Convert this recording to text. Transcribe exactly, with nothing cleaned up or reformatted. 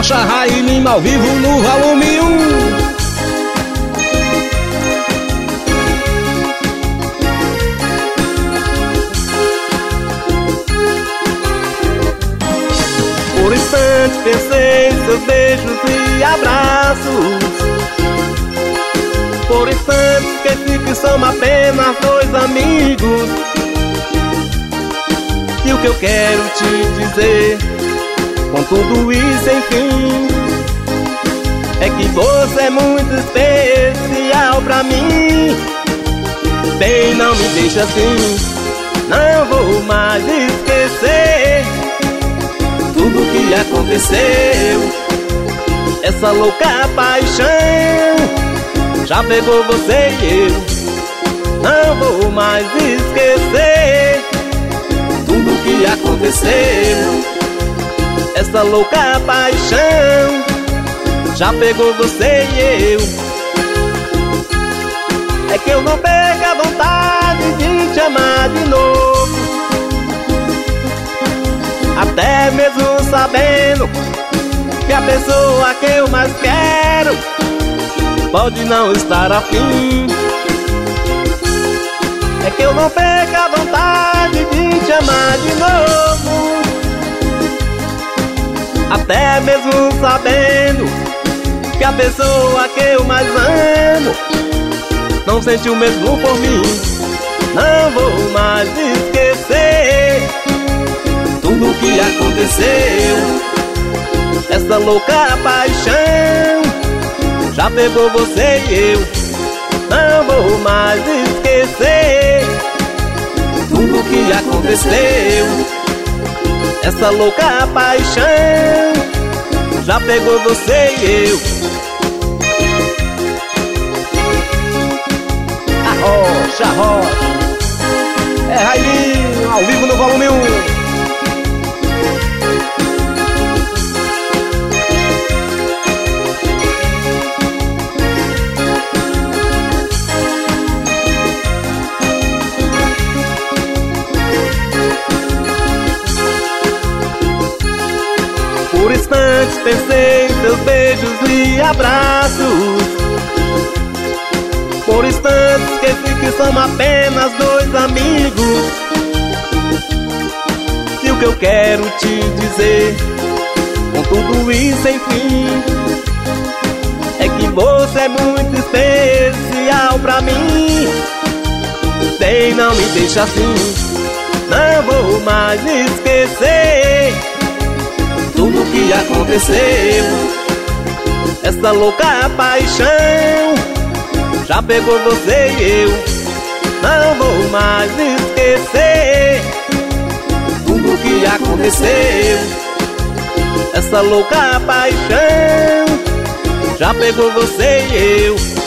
Rocha, Rai Lima ao vivo no volume um. Por instante pensei em seus beijos e abraços. Por instante esqueci que somos apenas dois amigos. E o que eu quero te dizer, com tudo isso enfim, é que você é muito especial pra mim. Bem, não me deixa assim, não vou mais esquecer tudo que aconteceu. Essa louca paixão já pegou você e eu não vou mais esquecer tudo que aconteceu. Essa louca paixão já pegou você e eu. É que eu não perco a vontade de te amar de novo, até mesmo sabendo que a pessoa que eu mais quero pode não estar afim. É que eu não perco a vontade de te amar de novo, até mesmo sabendo que a pessoa que eu mais amo não sente o mesmo por mim. Não vou mais esquecer tudo que aconteceu. Essa louca paixão já pegou você e eu não vou mais esquecer tudo que aconteceu. Essa louca paixão já pegou você e eu. Rocha, Rocha, é Railinho ao vivo no volume um. Por instantes pensei em seus beijos e abraços. Por instantes esqueci que somos apenas dois amigos. E o que eu quero te dizer, com tudo isso enfim, é que você é muito especial pra mim. Bem, não me deixa assim, não vou mais esquecer tudo que aconteceu. Essa louca paixão já pegou você e eu não vou mais esquecer tudo que aconteceu. Essa louca paixão já pegou você e eu